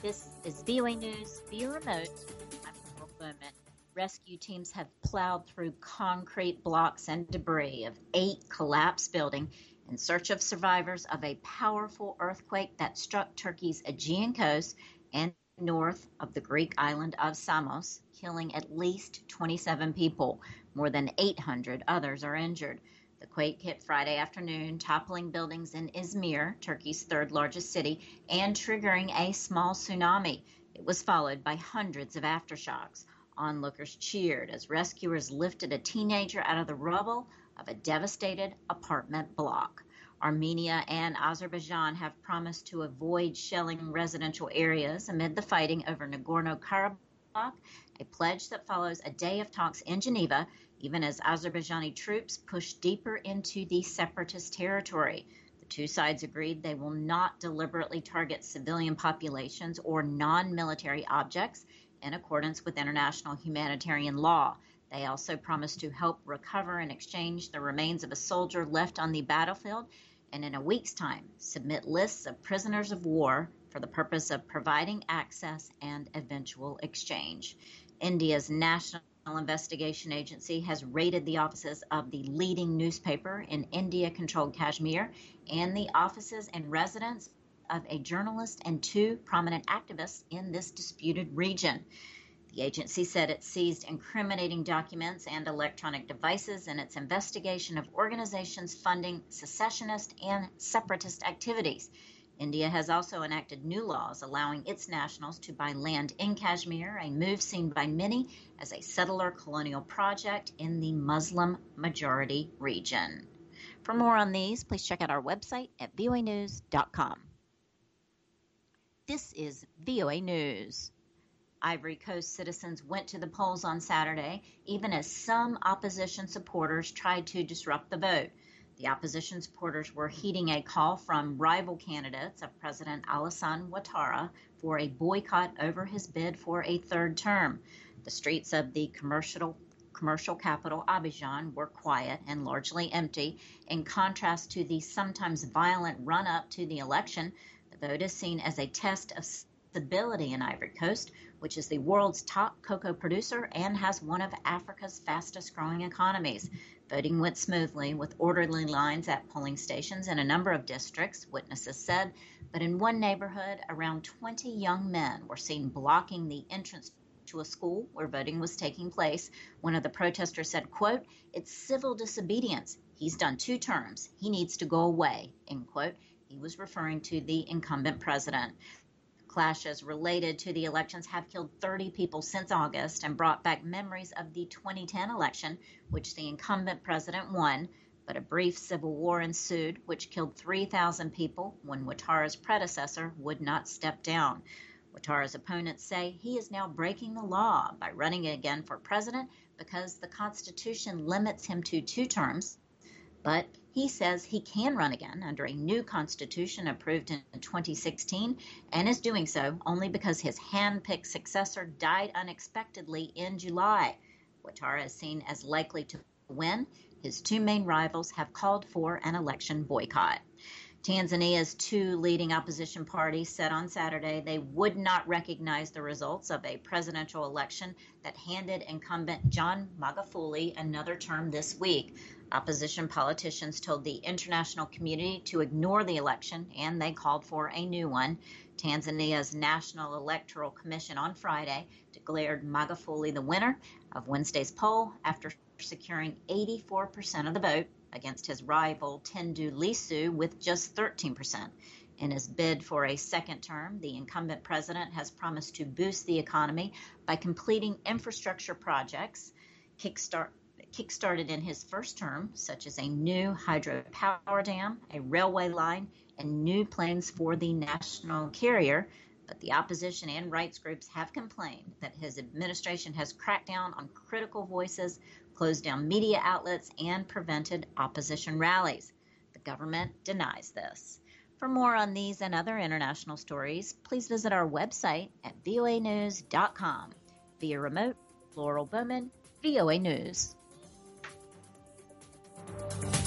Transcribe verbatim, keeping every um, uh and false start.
This is V O A News via remote. I'm Laurel Bowman. Rescue teams have plowed through concrete blocks and debris of eight collapsed buildings in search of survivors of a powerful earthquake that struck Turkey's Aegean coast and north of the Greek island of Samos, killing at least twenty-seven people. More than eight hundred others are injured. The quake hit Friday afternoon, toppling buildings in Izmir, Turkey's third largest city, and triggering a small tsunami. It was followed by hundreds of aftershocks. Onlookers cheered as rescuers lifted a teenager out of the rubble of a devastated apartment block. Armenia and Azerbaijan have promised to avoid shelling residential areas amid the fighting over Nagorno-Karabakh, a pledge that follows a day of talks in Geneva, even as Azerbaijani troops push deeper into the separatist territory. The two sides agreed they will not deliberately target civilian populations or non-military objects in accordance with international humanitarian law. They also promised to help recover and exchange the remains of a soldier left on the battlefield, and in a week's time, submit lists of prisoners of war for the purpose of providing access and eventual exchange. India's National Investigation Agency has raided the offices of the leading newspaper in India-controlled Kashmir and the offices and residence of a journalist and two prominent activists in this disputed region. The agency said it seized incriminating documents and electronic devices in its investigation of organizations funding secessionist and separatist activities. India has also enacted new laws allowing its nationals to buy land in Kashmir, a move seen by many as a settler colonial project in the Muslim-majority region. For more on these, please check out our website at V O A news dot com. This is V O A News. Ivory Coast citizens went to the polls on Saturday, even as some opposition supporters tried to disrupt the vote. The opposition supporters were heeding a call from rival candidates of President Alassane Ouattara for a boycott over his bid for a third term. The streets of the commercial commercial capital Abidjan were quiet and largely empty. In contrast to the sometimes violent run-up to the election, the vote is seen as a test of stability in Ivory Coast, which is the world's top cocoa producer and has one of Africa's fastest growing economies. Voting went smoothly with orderly lines at polling stations in a number of districts, witnesses said, but in one neighborhood, around twenty young men were seen blocking the entrance to a school where voting was taking place. One of the protesters said, quote, "It's civil disobedience. He's done two terms. He needs to go away," end quote. He was referring to the incumbent president. Clashes related to the elections have killed thirty people since August and brought back memories of the twenty ten election, which the incumbent president won. But a brief civil war ensued, which killed three thousand people when Ouattara's predecessor would not step down. Ouattara's opponents say he is now breaking the law by running again for president because the Constitution limits him to two terms. But he says he can run again under a new constitution approved in twenty sixteen and is doing so only because his hand-picked successor died unexpectedly in July. Ouattara is seen as likely to win. His two main rivals have called for an election boycott. Tanzania's two leading opposition parties said on Saturday they would not recognize the results of a presidential election that handed incumbent John Magufuli another term this week. Opposition politicians told the international community to ignore the election, and they called for a new one. Tanzania's National Electoral Commission on Friday declared Magufuli the winner of Wednesday's poll after securing eighty-four percent of the vote against his rival Tundu Lissu with just thirteen percent. In his bid for a second term, the incumbent president has promised to boost the economy by completing infrastructure projects kickstart kickstarted in his first term, such as a new hydropower dam, a railway line, and new planes for the national carrier. But the opposition and rights groups have complained that his administration has cracked down on critical voices, closed down media outlets, and prevented opposition rallies. The government denies this. For more on these and other international stories, please visit our website at V O A news dot com. Via remote, Laurel Bowman, V O A News.